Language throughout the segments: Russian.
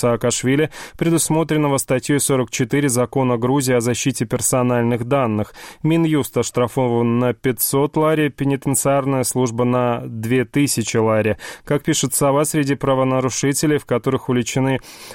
Саакашвили, предусмотренного статьей 44 Закона Грузии о защите персональных данных. Минюст оштрафован на 500 лари, пенитенциарная служба на 2000 лари. Как пишет «Сова», среди правонарушений, в которых уличены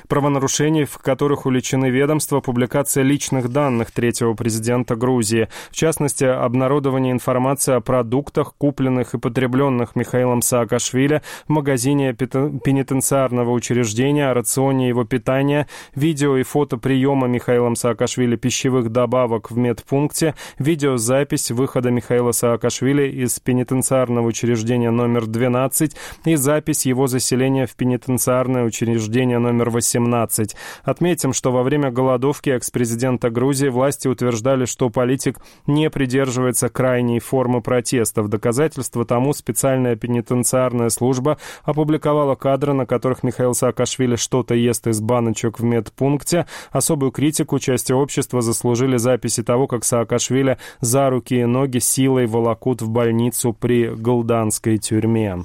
ведомства, публикация личных данных третьего президента Грузии. В частности, обнародование информации о продуктах, купленных и потребленных Михаилом Саакашвили в магазине пенитенциарного учреждения, о рационе его питания, видео и фото приема Михаилом Саакашвили пищевых добавок в медпункте, видеозапись выхода Михаила Саакашвили из пенитенциарного учреждения номер 12 и запись его заселения в пенитенциарное учреждение номер 18. Отметим, что во время голодовки экс-президента Грузии власти утверждали, что политик не придерживается крайней формы протеста. В доказательство тому специальная пенитенциарная служба опубликовала кадры, на которых Михаил Саакашвили что-то ест из баночек в медпункте. Особую критику части общества заслужили записи того, как Саакашвили за руки и ноги силой волокут в больницу при голданской тюрьме.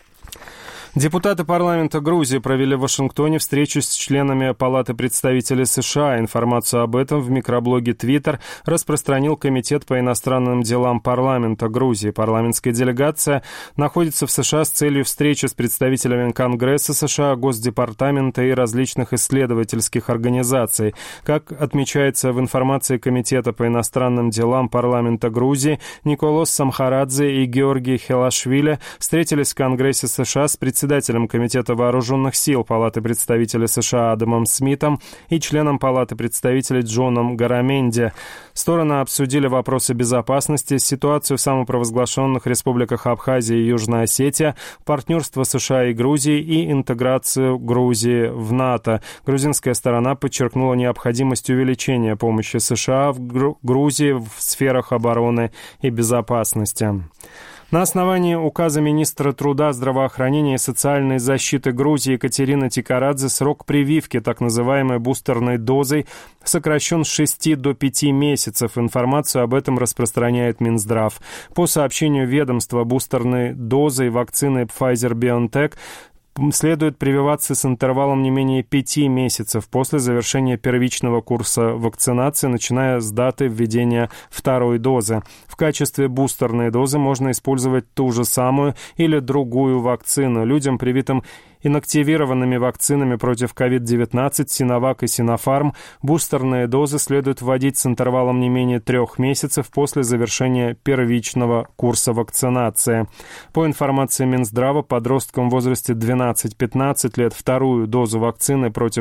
Депутаты парламента Грузии провели в Вашингтоне встречу с членами Палаты представителей США. Информацию об этом в микроблоге Twitter распространил Комитет по иностранным делам парламента Грузии. Парламентская делегация находится в США с целью встречи с представителями Конгресса США, Госдепартамента и различных исследовательских организаций. Как отмечается в информации Комитета по иностранным делам парламента Грузии, Николос Самхарадзе и Георгий Хелашвили встретились в Конгрессе США с председателем Комитета вооруженных сил Палаты представителей США Адамом Смитом и членом Палаты представителей Джоном Гараменди. Стороны обсудили вопросы безопасности, ситуацию в самопровозглашенных республиках Абхазия и Южная Осетия, партнерство США и Грузии и интеграцию Грузии в НАТО. Грузинская сторона подчеркнула необходимость увеличения помощи США в Грузии в сферах обороны и безопасности. На основании указа министра труда, здравоохранения и социальной защиты Грузии Екатерины Тикарадзе срок прививки так называемой бустерной дозой сокращен с 6 до 5 месяцев. Информацию об этом распространяет Минздрав. По сообщению ведомства, бустерной дозой вакцины Pfizer-BioNTech следует прививаться с интервалом не менее 5 месяцев после завершения первичного курса вакцинации, начиная с даты введения второй дозы. В качестве бустерной дозы можно использовать ту же самую или другую вакцину. Людям, привитым инактивированными вакцинами против COVID-19, Синовак и Синофарм, бустерные дозы следует вводить с интервалом не менее 3 месяцев после завершения первичного курса вакцинации. По информации Минздрава, подросткам в возрасте 12-15 лет вторую дозу вакцины против